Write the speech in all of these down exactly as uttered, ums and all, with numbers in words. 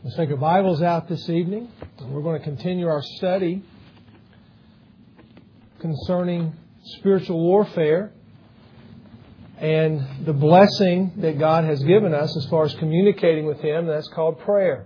Let's take our Bibles out this evening. And we're going to continue our study concerning spiritual warfare and the blessing that God has given us as far as communicating with Him. That's called prayer.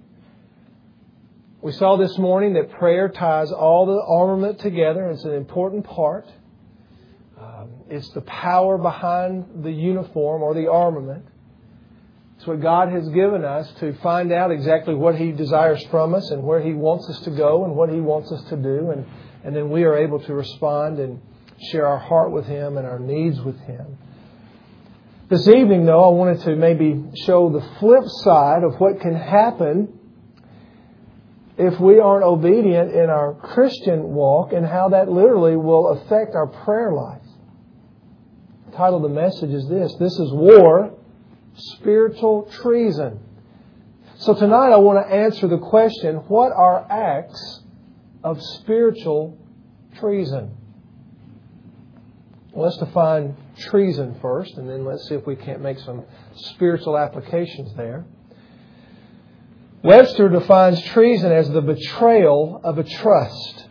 We saw this morning that prayer ties all the armament together. It's an important part. Um, it's the power behind the uniform or the armament. It's what God has given us to find out exactly what He desires from us and where He wants us to go and what He wants us to do. And, and then we are able to respond and share our heart with Him and our needs with Him. This evening, though, I wanted to maybe show the flip side of what can happen if we aren't obedient in our Christian walk and how that literally will affect our prayer life. The title of the message is this. This is War, Spiritual Treason. So tonight I want to answer the question, what are acts of spiritual treason? Well, let's define treason first, and then let's see if we can't make some spiritual applications there. Webster defines treason as the betrayal of a trust.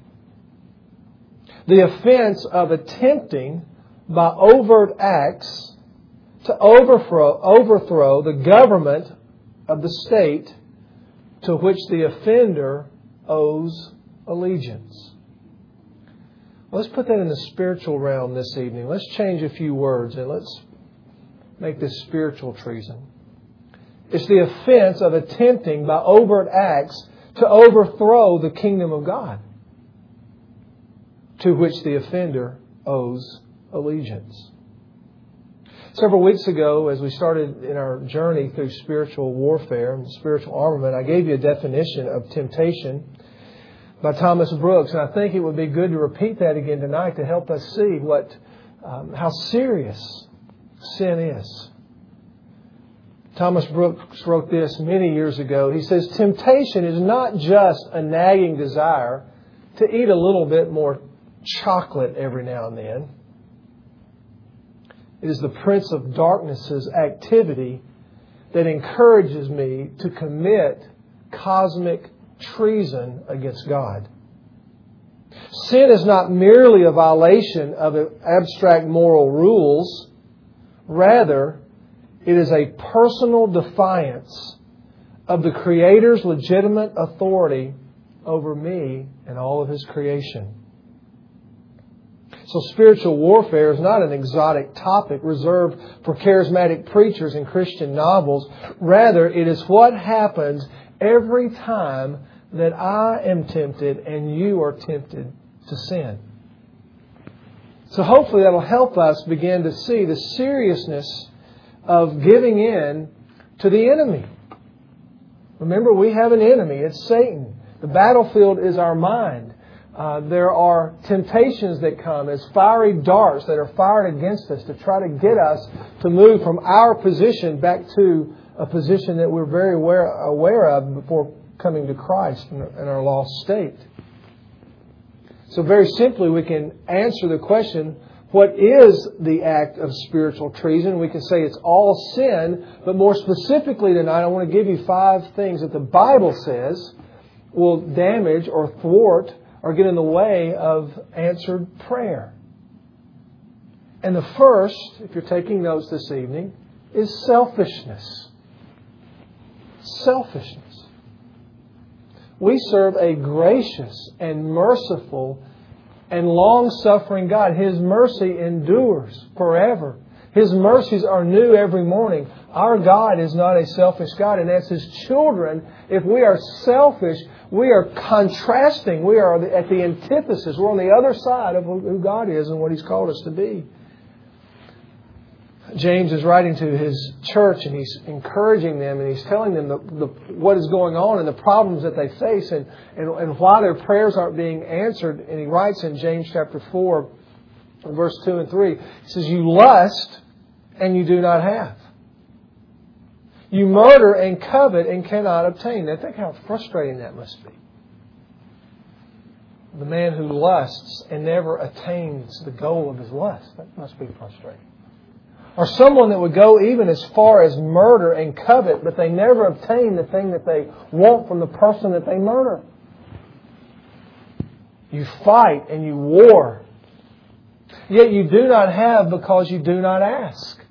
The offense of attempting by overt acts to overthrow, overthrow the government of the state to which the offender owes allegiance. Let's put that in the spiritual realm this evening. Let's change a few words and let's make this spiritual treason. It's the offense of attempting by overt acts to overthrow the kingdom of God to which the offender owes allegiance. Several weeks ago, as we started in our journey through spiritual warfare and spiritual armament, I gave you a definition of temptation by Thomas Brooks, and I think it would be good to repeat that again tonight to help us see what, um, how serious sin is. Thomas Brooks wrote this many years ago. He says, temptation is not just a nagging desire to eat a little bit more chocolate every now and then. It is the prince of darkness's activity that encourages me to commit cosmic treason against God. Sin is not merely a violation of abstract moral rules. Rather, it is a personal defiance of the Creator's legitimate authority over me and all of His creation. So spiritual warfare is not an exotic topic reserved for charismatic preachers and Christian novels. Rather, it is what happens every time that I am tempted and you are tempted to sin. So hopefully that will help us begin to see the seriousness of giving in to the enemy. Remember, we have an enemy. It's Satan. The battlefield is our mind. Uh, there are temptations that come as fiery darts that are fired against us to try to get us to move from our position back to a position that we're very aware, aware of before coming to Christ in our lost state. So very simply, we can answer the question, what is the act of spiritual treason? We can say it's all sin, but more specifically tonight, I want to give you five things that the Bible says will damage or thwart or get in the way of answered prayer. And the first, if you're taking notes this evening, is selfishness. Selfishness. We serve a gracious and merciful and long-suffering God. His mercy endures forever. His mercies are new every morning. Our God is not a selfish God. And as His children, if we are selfish, we are contrasting. We are at the antithesis. We're on the other side of who God is and what He's called us to be. James is writing to his church and he's encouraging them and he's telling them the, the, what is going on and the problems that they face and, and, and why their prayers aren't being answered. And he writes in James chapter four, verse two and three, he says, you lust and you do not have. You murder and covet and cannot obtain. Now think how frustrating that must be. The man who lusts and never attains the goal of his lust. That must be frustrating. Or someone that would go even as far as murder and covet, but they never obtain the thing that they want from the person that they murder. You fight and you war. Yet you do not have because you do not ask.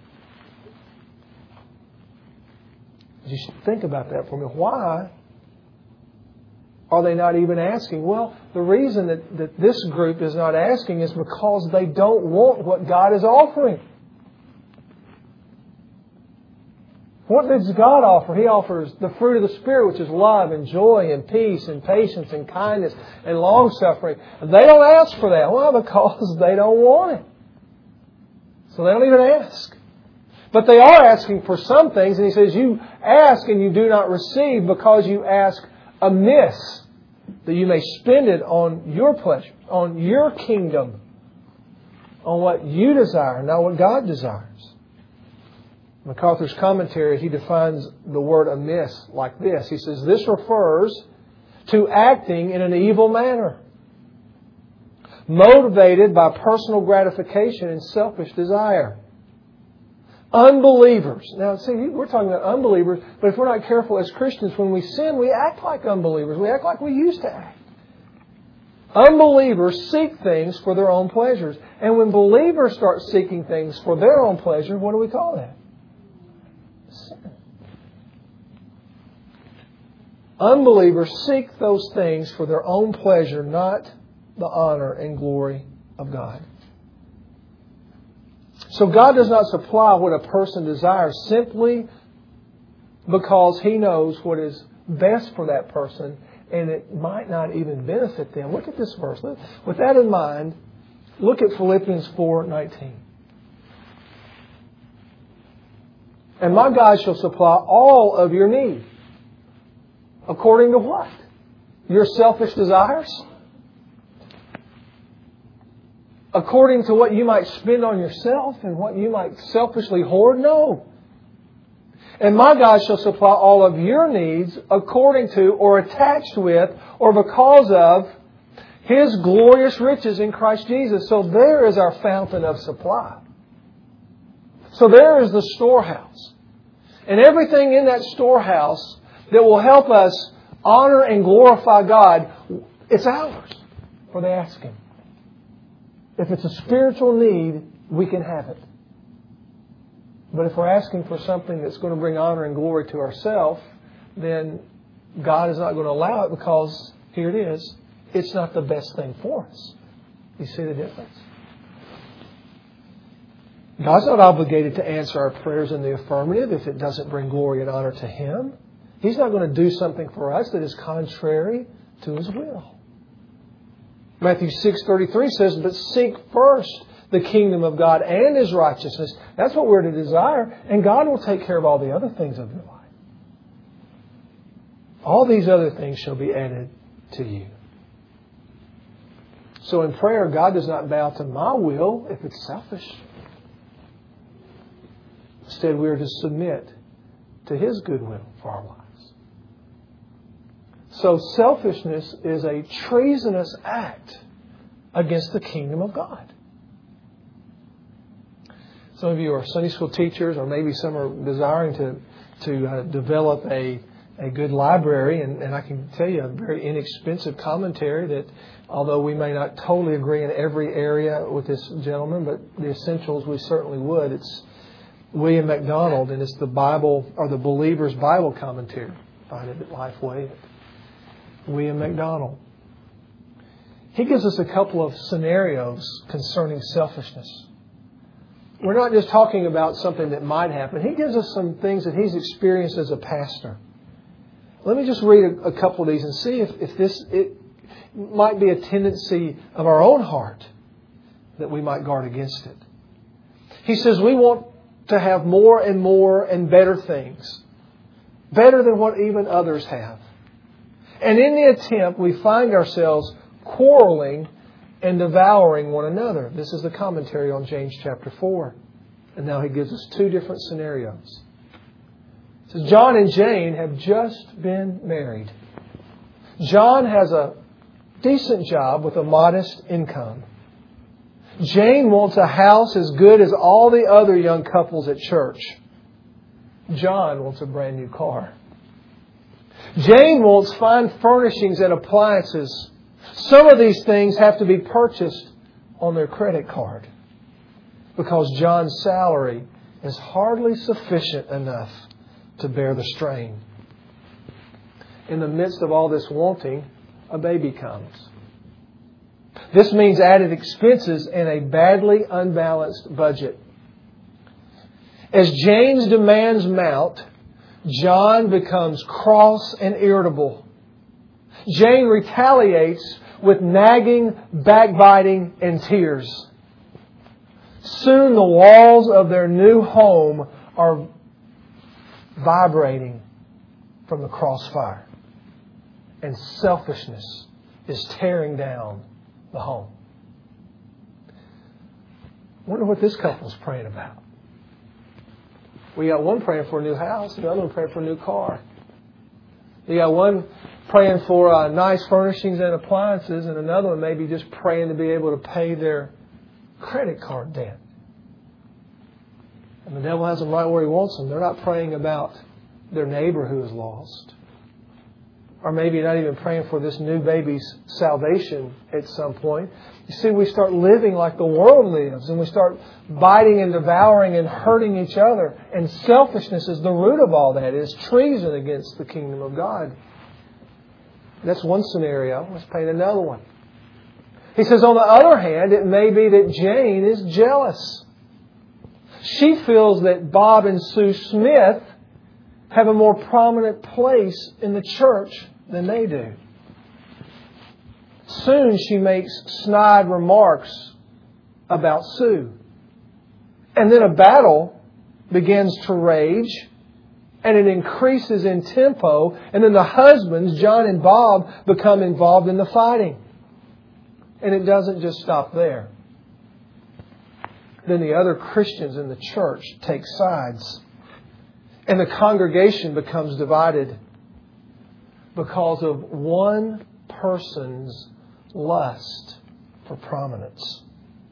You should think about that for me. Why are they not even asking? Well, the reason that, that this group is not asking is because they don't want what God is offering. What does God offer? He offers the fruit of the Spirit, which is love and joy and peace and patience and kindness and long-suffering. They don't ask for that. Why? Because they don't want it. So they don't even ask. But they are asking for some things. And He says, you ask and you do not receive because you ask amiss, that you may spend it on your pleasure, on your kingdom, on what you desire, not what God desires. MacArthur's commentary, he defines the word amiss like this. He says, this refers to acting in an evil manner, motivated by personal gratification and selfish desire. Unbelievers. Now, see, we're talking about unbelievers, but if we're not careful as Christians, when we sin, we act like unbelievers. We act like we used to act. Unbelievers seek things for their own pleasures. And when believers start seeking things for their own pleasure, what do we call that? Sin. Unbelievers seek those things for their own pleasure, not the honor and glory of God. So God does not supply what a person desires simply because He knows what is best for that person, and it might not even benefit them. Look at this verse. With that in mind, look at Philippians four nineteen. And my God shall supply all of your need. According to what? Your selfish desires? According to what you might spend on yourself and what you might selfishly hoard? No. And my God shall supply all of your needs according to or attached with or because of His glorious riches in Christ Jesus. So there is our fountain of supply. So there is the storehouse. And everything in that storehouse that will help us honor and glorify God, it's ours for the asking. If it's a spiritual need, we can have it. But if we're asking for something that's going to bring honor and glory to ourselves, then God is not going to allow it because, here it is, it's not the best thing for us. You see the difference? God's not obligated to answer our prayers in the affirmative if it doesn't bring glory and honor to Him. He's not going to do something for us that is contrary to His will. Matthew six thirty-three says, but seek first the kingdom of God and His righteousness. That's what we're to desire. And God will take care of all the other things of your life. All these other things shall be added to you. So in prayer, God does not bow to my will if it's selfish. Instead, we are to submit to His good will for our lives. So selfishness is a treasonous act against the kingdom of God. Some of you are Sunday school teachers, or maybe some are desiring to to uh, develop a, a good library. And, and I can tell you a very inexpensive commentary that, although we may not totally agree in every area with this gentleman, but the essentials we certainly would. It's William MacDonald, and it's the Bible, or the Believer's Bible Commentary. Find it at Lifeway. William MacDonald. He gives us a couple of scenarios concerning selfishness. We're not just talking about something that might happen. He gives us some things that he's experienced as a pastor. Let me just read a, a couple of these and see if, if this it might be a tendency of our own heart that we might guard against it. He says we want to have more and more and better things. Better than what even others have. And in the attempt, we find ourselves quarreling and devouring one another. This is the commentary on James chapter four. And now he gives us two different scenarios. It says, John and Jane have just been married. John has a decent job with a modest income. Jane wants a house as good as all the other young couples at church. John wants a brand new car. Jane wants fine furnishings and appliances. Some of these things have to be purchased on their credit card because John's salary is hardly sufficient enough to bear the strain. In the midst of all this wanting, a baby comes. This means added expenses and a badly unbalanced budget. As Jane's demands mount, John becomes cross and irritable. Jane retaliates with nagging, backbiting, and tears. Soon the walls of their new home are vibrating from the crossfire. And selfishness is tearing down the home. I wonder what this couple's praying about. We got one praying for a new house, the other one praying for a new car. You got one praying for uh, nice furnishings and appliances, and another one maybe just praying to be able to pay their credit card debt. And the devil has them right where he wants them. They're not praying about their neighbor who is lost. Or maybe not even praying for this new baby's salvation at some point. You see, we start living like the world lives, and we start biting and devouring and hurting each other. And selfishness is the root of all that. It is treason against the kingdom of God. That's one scenario. Let's paint another one. He says, on the other hand, it may be that Jane is jealous. She feels that Bob and Sue Smith have a more prominent place in the church than they do. Soon she makes snide remarks about Sue. And then a battle begins to rage, and it increases in tempo, and then the husbands, John and Bob, become involved in the fighting. And it doesn't just stop there. Then the other Christians in the church take sides. And the congregation becomes divided because of one person's lust for prominence.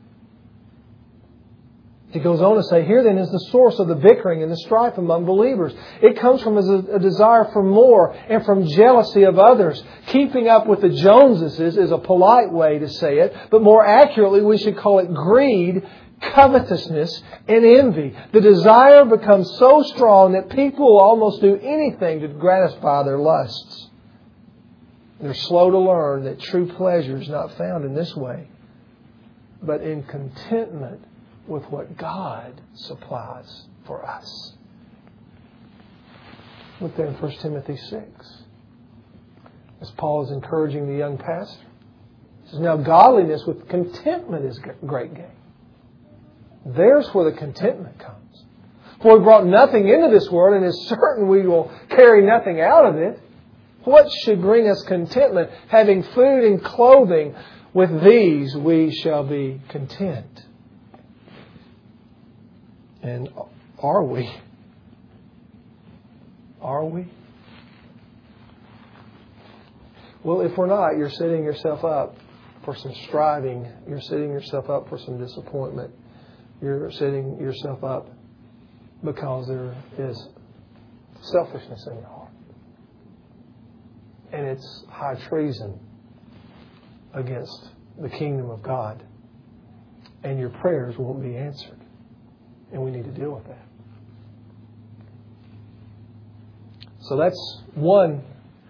He goes on to say, here then is the source of the bickering and the strife among believers. It comes from a, a desire for more and from jealousy of others. Keeping up with the Joneses is a polite way to say it, but more accurately we should call it greed, covetousness, and envy. The desire becomes so strong that people will almost do anything to gratify their lusts. They're slow to learn that true pleasure is not found in this way, but in contentment with what God supplies for us. Look there in First Timothy six. As Paul is encouraging the young pastor. He says, now godliness with contentment is great gain. There's where the contentment comes. For we brought nothing into this world, and is certain we will carry nothing out of it. What should bring us contentment? Having food and clothing, with these we shall be content. And are we? Are we? Well, if we're not, you're setting yourself up for some striving. You're setting yourself up for some disappointment. You're setting yourself up because there is selfishness in your heart. And it's high treason against the kingdom of God. And your prayers won't be answered. And we need to deal with that. So that's one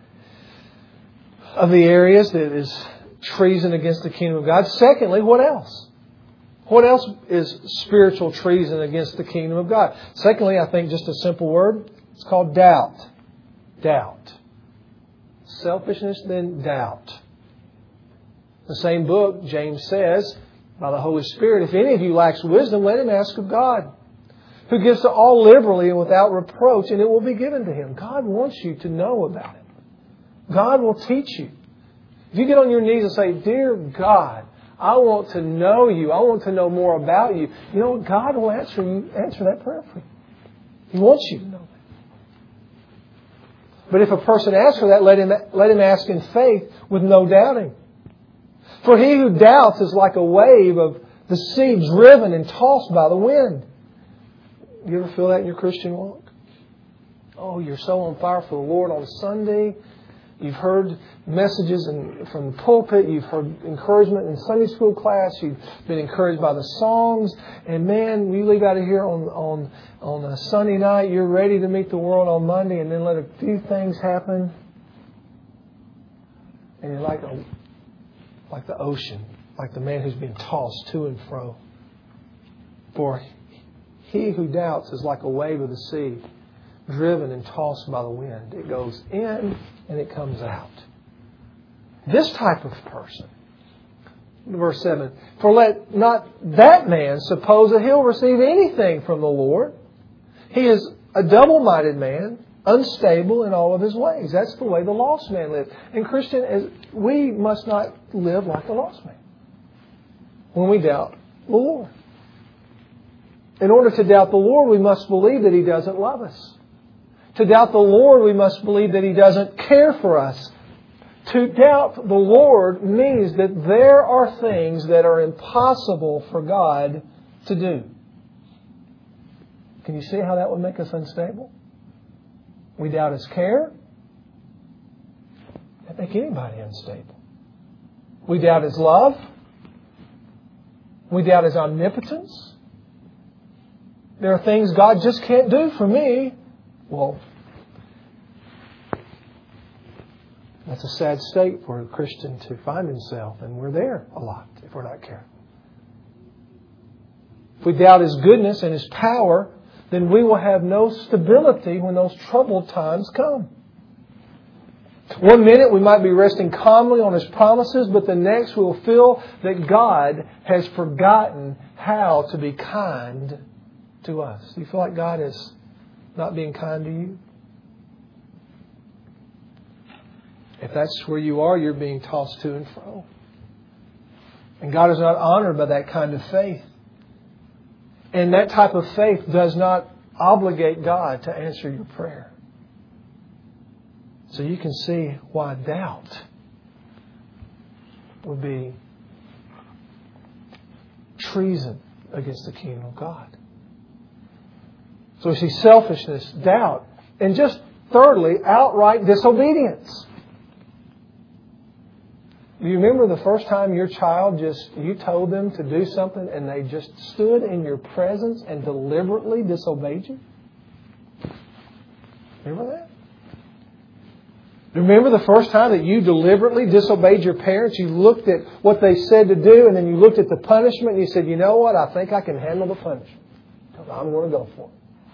of the areas that is treason against the kingdom of God. Secondly, what else? What else is spiritual treason against the kingdom of God? Secondly, I think just a simple word. It's called doubt. Doubt. Selfishness, then doubt. The same book, James says, by the Holy Spirit, if any of you lacks wisdom, let him ask of God, who gives to all liberally and without reproach, and it will be given to him. God wants you to know about Him. God will teach you. If you get on your knees and say, Dear God, I want to know You. I want to know more about You. You know what? God will answer you, answer that prayer for you. He wants you to know that. But if a person asks for that, let him, let him ask in faith with no doubting. For he who doubts is like a wave of the sea driven and tossed by the wind. You ever feel that in your Christian walk? Oh, you're so on fire for the Lord on Sunday. You've heard messages in, from the pulpit. You've heard encouragement in Sunday school class. You've been encouraged by the songs. And man, you leave out of here on, on, on a Sunday night. You're ready to meet the world on Monday, and then let a few things happen. And you're like, a, like the ocean, like the man who's been tossed to and fro. For he who doubts is like a wave of the sea, driven and tossed by the wind. It goes in and it comes out. This type of person. Verse seven. For let not that man suppose that he'll receive anything from the Lord. He is a double-minded man, unstable in all of his ways. That's the way the lost man lives. And Christian, as we must not live like the lost man when we doubt the Lord. In order to doubt the Lord, we must believe that He doesn't love us. To doubt the Lord, we must believe that He doesn't care for us. To doubt the Lord means that there are things that are impossible for God to do. Can you see how that would make us unstable? We doubt His care. That make anybody unstable. We doubt His love. We doubt His omnipotence. There are things God just can't do for me. Well, that's a sad state for a Christian to find himself, and we're there a lot if we're not careful. If we doubt His goodness and His power, then we will have no stability when those troubled times come. One minute we might be resting calmly on His promises, but the next we will feel that God has forgotten how to be kind to us. Do you feel like God is not being kind to you? If that's where you are, you're being tossed to and fro. And God is not honored by that kind of faith. And that type of faith does not obligate God to answer your prayer. So you can see why doubt would be treason against the kingdom of God. So we see selfishness, doubt, and just thirdly, outright disobedience. Do you remember the first time your child just, you told them to do something and they just stood in your presence and deliberately disobeyed you? Remember that? Remember the first time that you deliberately disobeyed your parents? You looked at what they said to do and then you looked at the punishment and you said, you know what? I think I can handle the punishment. I'm going to go for it.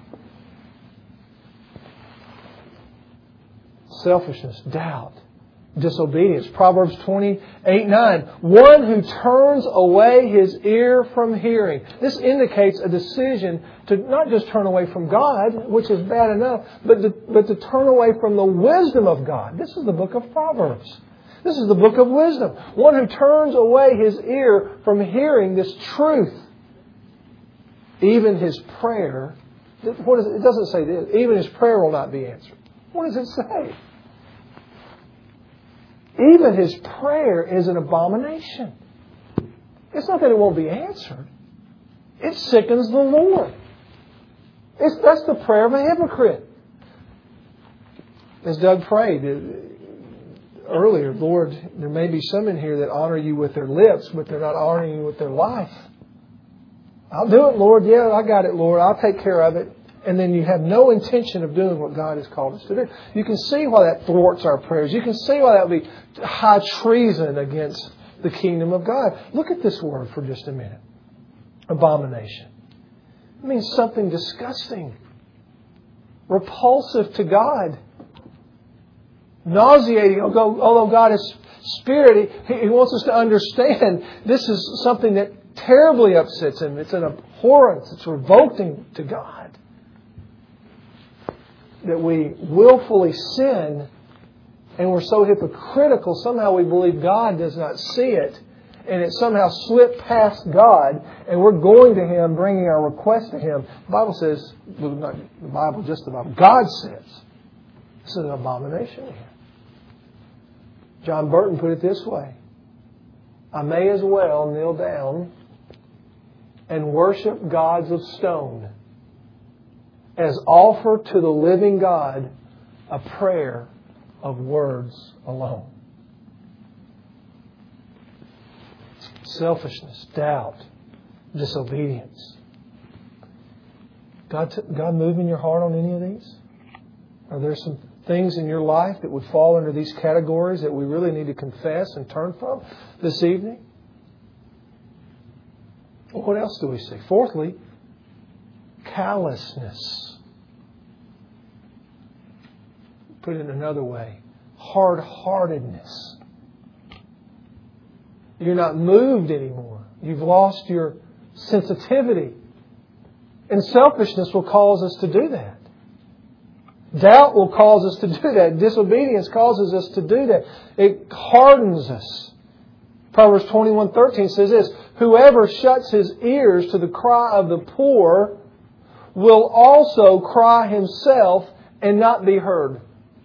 Selfishness, doubt, disobedience. Proverbs twenty-eight nine. One who turns away his ear from hearing. This indicates a decision to not just turn away from God, which is bad enough, but to, but to turn away from the wisdom of God. This is the book of Proverbs. This is the book of wisdom. One who turns away his ear from hearing this truth. Even his prayer, what is it? It doesn't say this. Even his prayer will not be answered. What does it say? Even his prayer is an abomination. It's not that it won't be answered. It sickens the Lord. It's, that's the prayer of a hypocrite. As Doug prayed earlier, Lord, there may be some in here that honor you with their lips, but they're not honoring you with their life. I'll do it, Lord. Yeah, I got it, Lord. I'll take care of it. And then you have no intention of doing what God has called us to do. You can see why that thwarts our prayers. You can see why that would be high treason against the kingdom of God. Look at this word for just a minute. Abomination. It means something disgusting. Repulsive to God. Nauseating. Although God is Spirit, He wants us to understand this is something that terribly upsets Him. It's an abhorrence. It's revolting to God. That we willfully sin and we're so hypocritical, somehow we believe God does not see it and it somehow slipped past God and we're going to Him, bringing our request to Him. The Bible says, well, not the Bible, just the Bible, God says, this is an abomination here. John Burton put it this way, I may as well kneel down and worship gods of stone as offer to the living God a prayer of words alone. Selfishness, doubt, disobedience. God, God move in your heart on any of these? Are there some things in your life that would fall under these categories that we really need to confess and turn from this evening? Well, what else do we see? Fourthly, callousness. Put it another way, hard-heartedness. You're not moved anymore. You've lost your sensitivity. And selfishness will cause us to do that. Doubt will cause us to do that. Disobedience causes us to do that. It hardens us. Proverbs twenty-one thirteen says this, whoever shuts his ears to the cry of the poor will also cry himself and not be heard.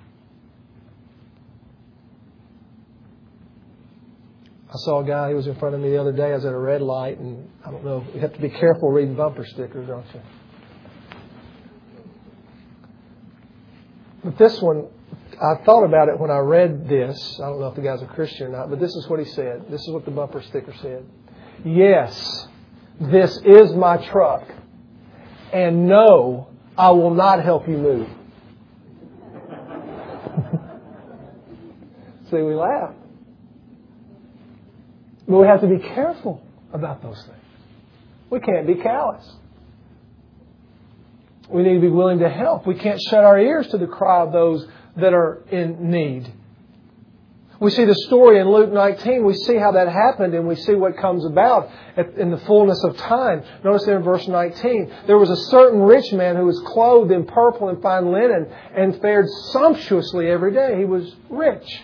I saw a guy, he was in front of me the other day. I was at a red light, and I don't know, you have to be careful reading bumper stickers, don't you? But this one, I thought about it when I read this. I don't know if the guy's a Christian or not, but this is what he said. This is what the bumper sticker said. Yes, this is my truck. And no, I will not help you move. See, we laugh. But we have to be careful about those things. We can't be callous. We need to be willing to help. We can't shut our ears to the cry of those that are in need. We see the story in Luke nineteen. We see how that happened, and we see what comes about in the fullness of time. Notice there in verse nineteen, there was a certain rich man who was clothed in purple and fine linen and fared sumptuously every day. He was rich.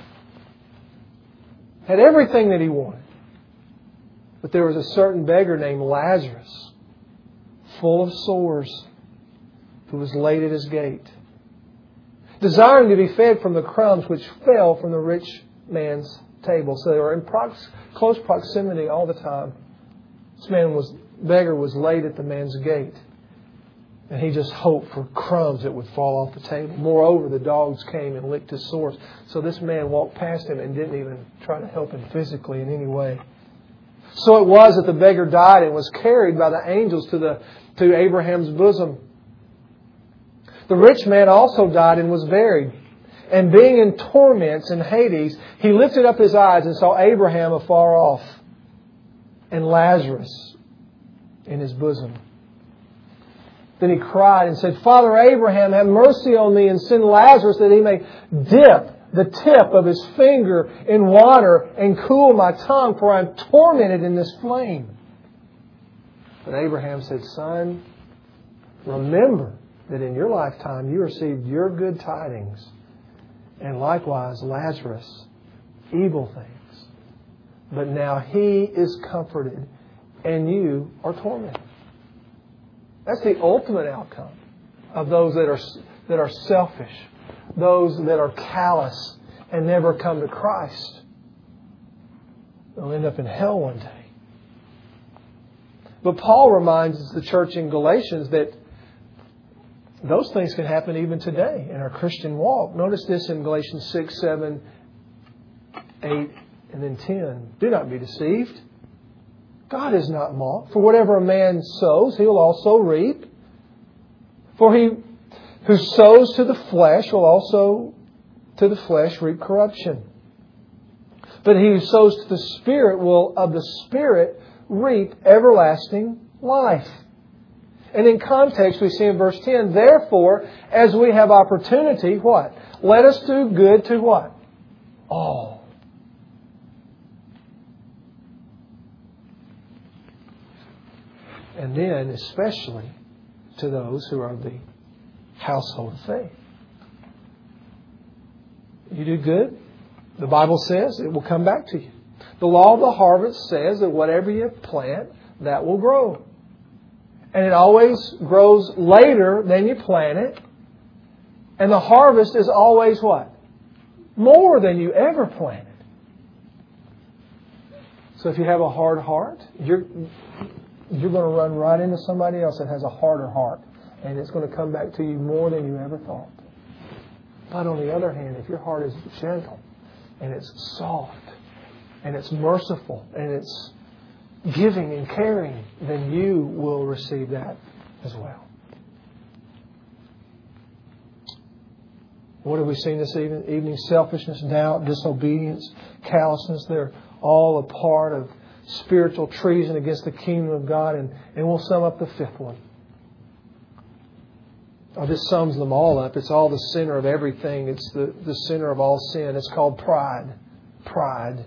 Had everything that he wanted. But there was a certain beggar named Lazarus, full of sores, who was laid at his gate, desiring to be fed from the crumbs which fell from the rich man's table. So they were in prox- close proximity all the time. This man was beggar was laid at the man's gate. And he just hoped for crumbs that would fall off the table. Moreover, the dogs came and licked his sores. So this man walked past him and didn't even try to help him physically in any way. So it was that the beggar died and was carried by the angels to the to Abraham's bosom. The rich man also died and was buried. And being in torments in Hades, he lifted up his eyes and saw Abraham afar off and Lazarus in his bosom. Then he cried and said, Father Abraham, have mercy on me and send Lazarus that he may dip the tip of his finger in water and cool my tongue, for I am tormented in this flame. But Abraham said, Son, remember that in your lifetime you received your good tidings, and likewise Lazarus evil things. But now he is comforted, and you are tormented. That's the ultimate outcome of those that are that are selfish, those that are callous and never come to Christ. They'll end up in hell one day. But Paul reminds the church in Galatians that those things can happen even today in our Christian walk. Notice this in Galatians six, seven, eight, and then ten. Do not be deceived. God is not mocked. For whatever a man sows, he will also reap. For he who sows to the flesh will also to the flesh reap corruption. But he who sows to the Spirit will of the Spirit reap everlasting life. And in context, we see in verse ten, therefore, as we have opportunity, what? Let us do good to what? All. And then, especially to those who are of the household of faith. You do good, the Bible says it will come back to you. The law of the harvest says that whatever you plant, that will grow. And it always grows later than you plant it. And the harvest is always what? More than you ever planted. So if you have a hard heart, you're... you're going to run right into somebody else that has a harder heart. And it's going to come back to you more than you ever thought. But on the other hand, if your heart is gentle and it's soft and it's merciful and it's giving and caring, then you will receive that as well. What have we seen this evening? Selfishness, doubt, disobedience, callousness. They're all a part of spiritual treason against the kingdom of God. And, and we'll sum up the fifth one. Oh, this sums them all up. It's all the center of everything. It's the, the center of all sin. It's called pride. Pride.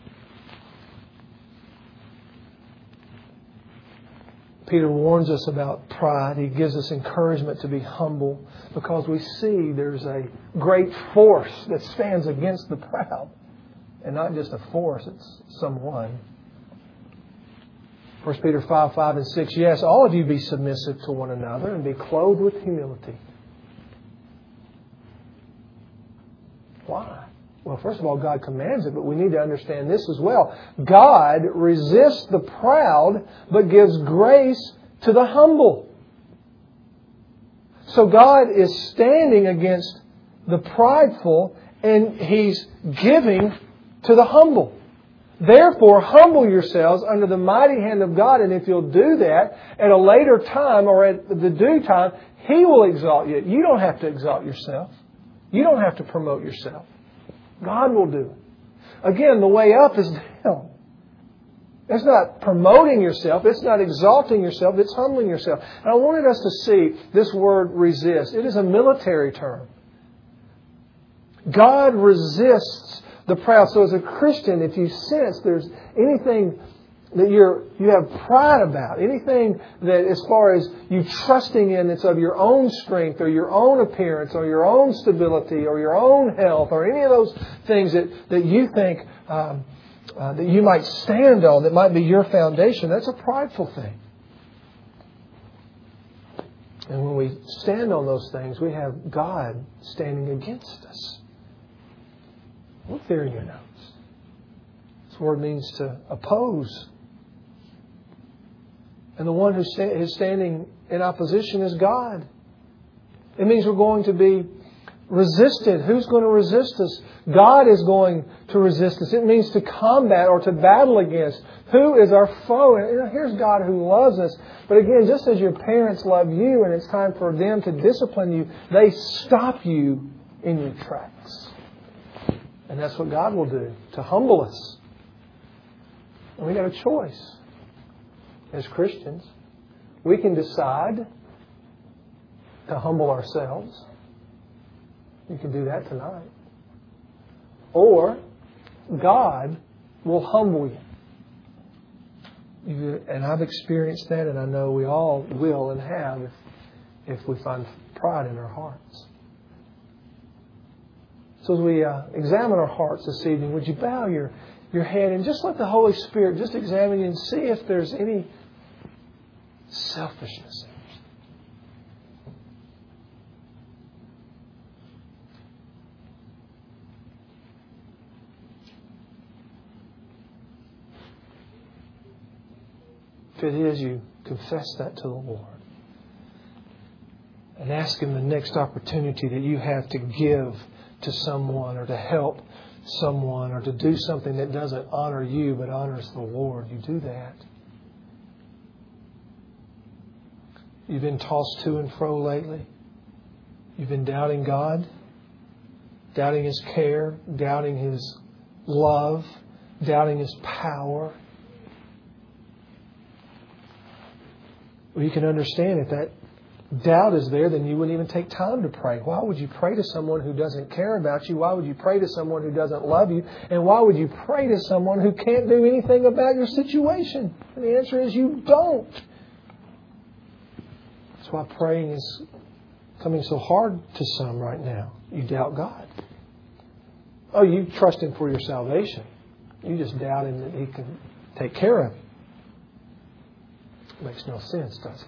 Peter warns us about pride. He gives us encouragement to be humble because we see there's a great force that stands against the proud. And not just a force, it's someone. First Peter five, five and six. Yes, all of you be submissive to one another and be clothed with humility. Why? Well, first of all, God commands it, but we need to understand this as well. God resists the proud, but gives grace to the humble. So God is standing against the prideful, and He's giving to the humble. Therefore, humble yourselves under the mighty hand of God, and if you'll do that at a later time or at the due time, He will exalt you. You don't have to exalt yourself. You don't have to promote yourself. God will do it. Again, the way up is down. It's not promoting yourself. It's not exalting yourself. It's humbling yourself. And I wanted us to see this word resist. It is a military term. God resists the proud. So as a Christian, if you sense there's anything that you're you have pride about, anything that as far as you trusting in that's of your own strength or your own appearance or your own stability or your own health or any of those things that, that you think um, uh, that you might stand on, that might be your foundation, that's a prideful thing. And when we stand on those things, we have God standing against us. Look there in your notes. This word means to oppose. And the one who is standing in opposition is God. It means we're going to be resisted. Who's going to resist us? God is going to resist us. It means to combat or to battle against. Who is our foe? And, you know, here's God who loves us. But again, just as your parents love you and it's time for them to discipline you, they stop you in your tracks. And that's what God will do, to humble us. And we got a choice. As Christians, we can decide to humble ourselves. You can do that tonight. Or God will humble you. you. And I've experienced that, and I know we all will and have if, if we find pride in our hearts. So as we uh, examine our hearts this evening, would you bow your, your head and just let the Holy Spirit just examine you and see if there's any selfishness. If it is, you confess that to the Lord. And ask Him the next opportunity that you have to give to someone or to help someone or to do something that doesn't honor you but honors the Lord. You do that. You've been tossed to and fro lately. You've been doubting God, doubting His care, doubting His love, doubting His power. Well, you can understand if that doubt is there, then you wouldn't even take time to pray. Why would you pray to someone who doesn't care about you? Why would you pray to someone who doesn't love you? And why would you pray to someone who can't do anything about your situation? And the answer is you don't. That's why praying is coming so hard to some right now. You doubt God. Oh, you trust Him for your salvation. You just doubt Him that He can take care of you. It makes no sense, does it?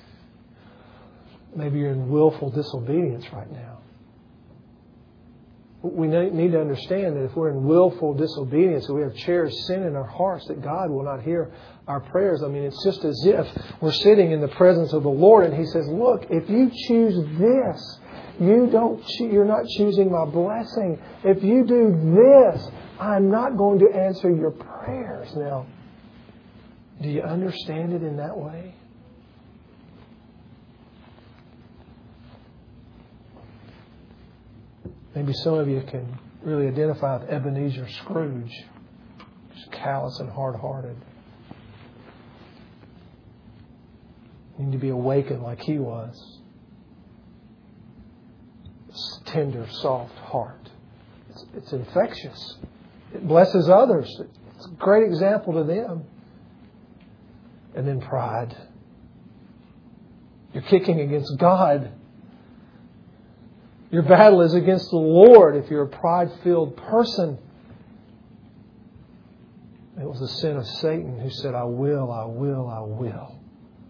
Maybe you're in willful disobedience right now. We need to understand that if we're in willful disobedience, that we have cherished sin in our hearts, that God will not hear our prayers. I mean, it's just as if we're sitting in the presence of the Lord and He says, look, if you choose this, you don't, you're not choosing my blessing. If you do this, I'm not going to answer your prayers. Now, do you understand it in that way? Maybe some of you can really identify with Ebenezer Scrooge. Just callous and hard-hearted. You need to be awakened like he was. This tender, soft heart. It's, it's infectious. It blesses others. It's a great example to them. And then pride. You're kicking against God. Your battle is against the Lord if you're a pride-filled person. It was the sin of Satan who said, I will, I will, I will.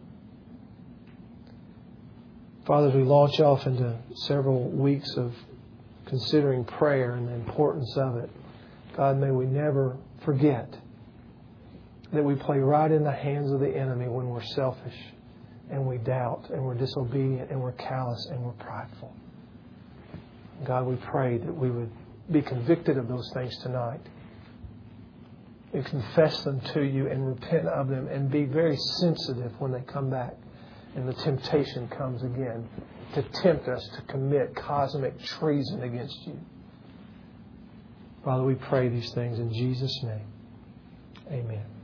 Father, as we launch off into several weeks of considering prayer and the importance of it, God, may we never forget that we play right in the hands of the enemy when we're selfish and we doubt and we're disobedient and we're callous and we're prideful. God, we pray that we would be convicted of those things tonight. We confess them to you and repent of them and be very sensitive when they come back and the temptation comes again to tempt us to commit cosmic treason against you. Father, we pray these things in Jesus' name. Amen.